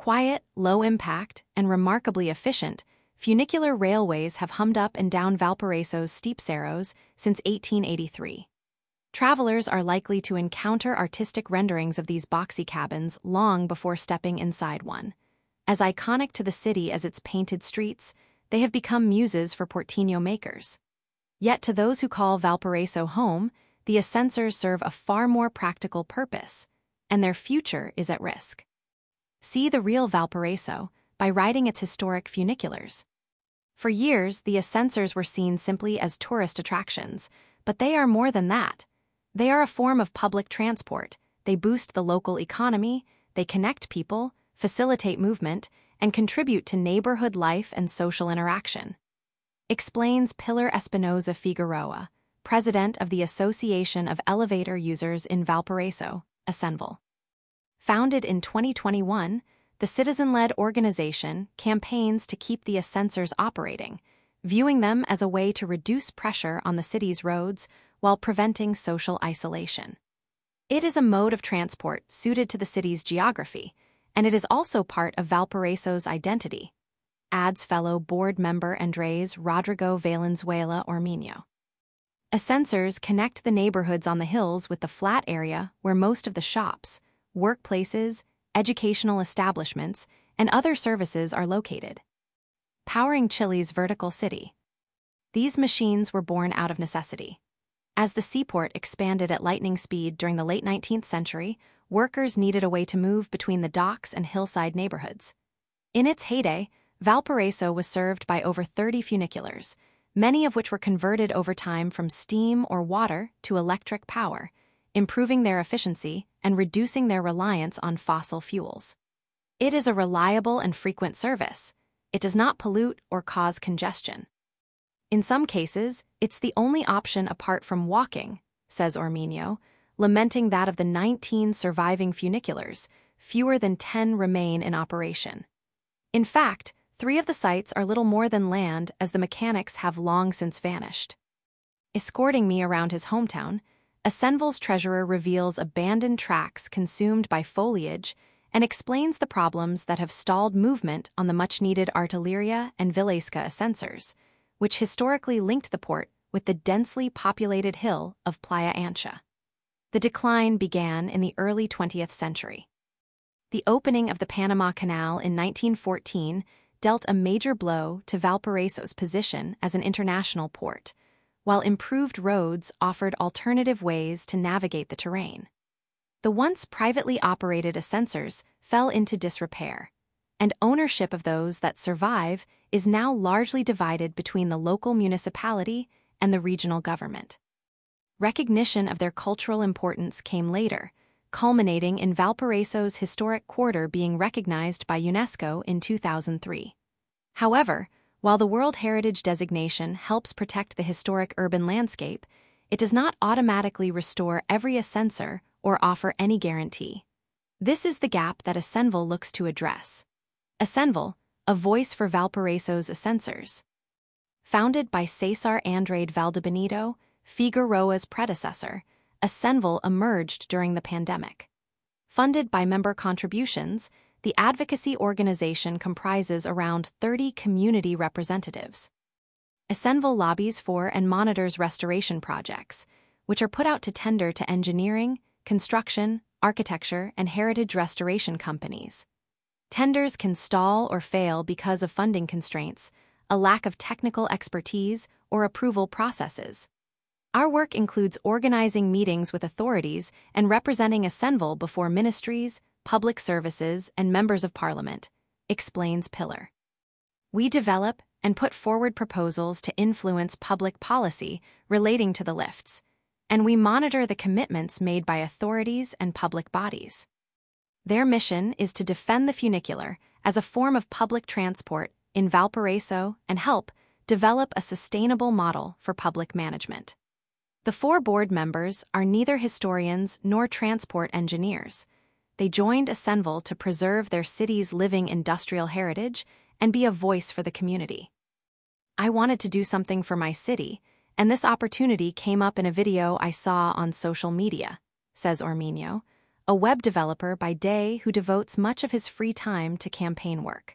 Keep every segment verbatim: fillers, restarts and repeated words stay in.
Quiet, low impact, and remarkably efficient, funicular railways have hummed up and down Valparaiso's steep cerros since eighteen eighty-three. Travelers are likely to encounter artistic renderings of these boxy cabins long before stepping inside one. As iconic to the city as its painted streets, they have become muses for Porteño makers. Yet to those who call Valparaiso home, the ascensors serve a far more practical purpose, and their future is at risk. See the real Valparaiso by riding its historic funiculars. For years, the ascensors were seen simply as tourist attractions, but they are more than that. They are a form of public transport. They boost the local economy, they connect people, facilitate movement, and contribute to neighborhood life and social interaction. Explains Pilar Espinoza Figueroa, president of the Association of Elevator Users in Valparaiso, Ascenval. Founded in twenty twenty-one, the citizen-led organization campaigns to keep the ascensors operating, viewing them as a way to reduce pressure on the city's roads while preventing social isolation. It is a mode of transport suited to the city's geography, and it is also part of Valparaiso's identity, adds fellow board member Andrés Rodrigo Valenzuela Ormeño. Ascensors connect the neighborhoods on the hills with the flat area where most of the shops, workplaces, educational establishments, and other services are located. Powering Chile's vertical city. These machines were born out of necessity. As the seaport expanded at lightning speed during the late nineteenth century, workers needed a way to move between the docks and hillside neighborhoods. In its heyday, Valparaiso was served by over thirty funiculars, many of which were converted over time from steam or water to electric power, improving their efficiency and reducing their reliance on fossil fuels. It is a reliable and frequent service. It does not pollute or cause congestion. In some cases, it's the only option apart from walking, says Ormeño, lamenting that of the nineteen surviving funiculars, fewer than ten remain in operation. In fact, three of the sites are little more than land as the mechanics have long since vanished. Escorting me around his hometown, Ascenval's treasurer reveals abandoned tracks consumed by foliage and explains the problems that have stalled movement on the much-needed Artilleria and Vilesca ascensors, which historically linked the port with the densely populated hill of Playa Ancha. The decline began in the early twentieth century. The opening of the Panama Canal in nineteen fourteen dealt a major blow to Valparaiso's position as an international port, while improved roads offered alternative ways to navigate the terrain. The once privately operated ascensors fell into disrepair, and ownership of those that survive is now largely divided between the local municipality and the regional government. Recognition of their cultural importance came later, culminating in Valparaiso's historic quarter being recognized by UNESCO in two thousand three. However, while the World Heritage designation helps protect the historic urban landscape, it does not automatically restore every ascensor or offer any guarantee. This is the gap that Ascenval looks to address. Ascenval, a voice for Valparaiso's ascensors. Founded by Cesar Andrade Valdebenito, Figueroa's predecessor, Ascenval emerged during the pandemic. Funded by member contributions, the advocacy organization comprises around thirty community representatives. Ascenval lobbies for and monitors restoration projects, which are put out to tender to engineering, construction, architecture, and heritage restoration companies. Tenders can stall or fail because of funding constraints, a lack of technical expertise, or approval processes. Our work includes organizing meetings with authorities and representing Ascenval before ministries, public services, and members of parliament, explains Pilar. We develop and put forward proposals to influence public policy relating to the lifts, and we monitor the commitments made by authorities and public bodies. Their mission is to defend the funicular as a form of public transport in Valparaiso and help develop a sustainable model for public management. The four board members are neither historians nor transport engineers. They joined Ascenval to preserve their city's living industrial heritage and be a voice for the community. I wanted to do something for my city, and this opportunity came up in a video I saw on social media, says Ormeño, a web developer by day who devotes much of his free time to campaign work.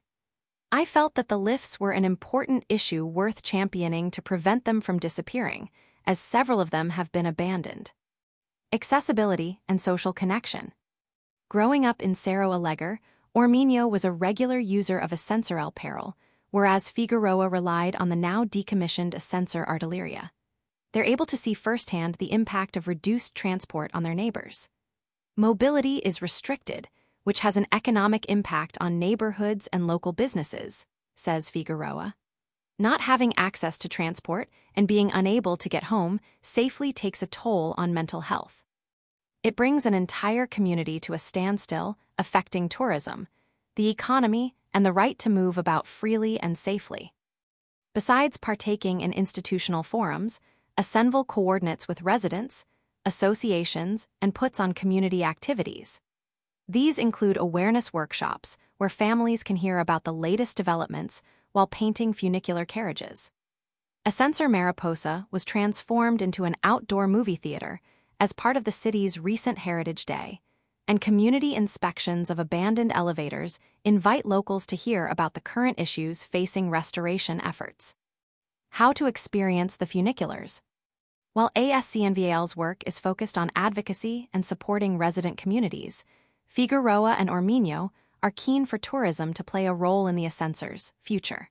I felt that the lifts were an important issue worth championing to prevent them from disappearing, as several of them have been abandoned. Accessibility and social connection. Growing up in Cerro Alegre, Ormeño was a regular user of Ascensor El Peril, whereas Figueroa relied on the now decommissioned Ascensor Artilleria. They're able to see firsthand the impact of reduced transport on their neighbors. Mobility is restricted, which has an economic impact on neighborhoods and local businesses, says Figueroa. Not having access to transport and being unable to get home safely takes a toll on mental health. It brings an entire community to a standstill, affecting tourism, the economy, and the right to move about freely and safely. Besides partaking in institutional forums, Ascenvel coordinates with residents, associations, and puts on community activities. These include awareness workshops where families can hear about the latest developments while painting funicular carriages. Ascensor Mariposa was transformed into an outdoor movie theater as part of the city's recent Heritage Day, and community inspections of abandoned elevators invite locals to hear about the current issues facing restoration efforts. How to experience the funiculars. While ASCNVAL's work is focused on advocacy and supporting resident communities, Figueroa and Ormeño are keen for tourism to play a role in the Ascensor's future.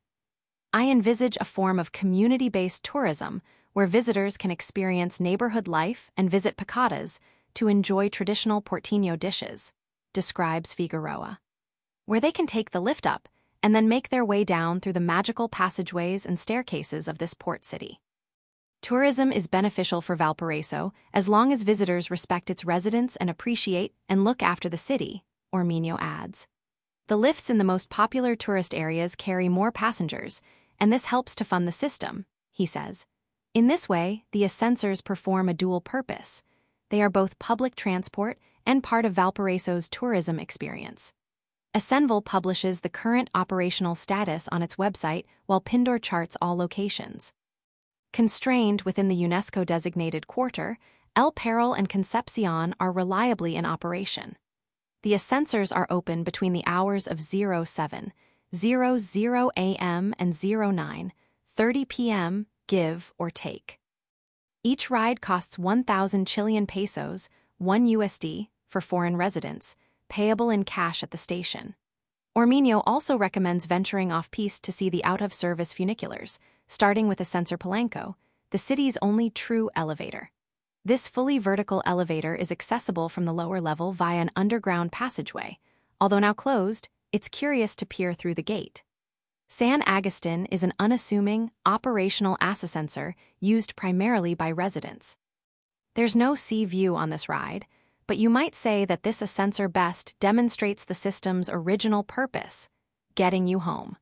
I envisage a form of community-based tourism where visitors can experience neighborhood life and visit picadas to enjoy traditional Porteño dishes, describes Figueroa, where they can take the lift up and then make their way down through the magical passageways and staircases of this port city. Tourism is beneficial for Valparaiso as long as visitors respect its residents and appreciate and look after the city, Ormeño adds. The lifts in the most popular tourist areas carry more passengers, and this helps to fund the system, he says. In this way, the Ascensors perform a dual purpose. They are both public transport and part of Valparaiso's tourism experience. Ascenvel publishes the current operational status on its website while Pindor charts all locations. Constrained within the UNESCO-designated quarter, El Peril and Concepcion are reliably in operation. The Ascensors are open between the hours of zero seven, zero zero a m and zero nine, thirty p m, give or take. Each ride costs one thousand Chilean pesos, one U S D, for foreign residents, payable in cash at the station. Ormeño also recommends venturing off-piste to see the out-of-service funiculars, starting with Ascensor Polanco, the city's only true elevator. This fully vertical elevator is accessible from the lower level via an underground passageway. Although now closed, it's curious to peer through the gate. San Agustin is an unassuming, operational ascensor used primarily by residents. There's no sea view on this ride, but you might say that this ascensor best demonstrates the system's original purpose, getting you home.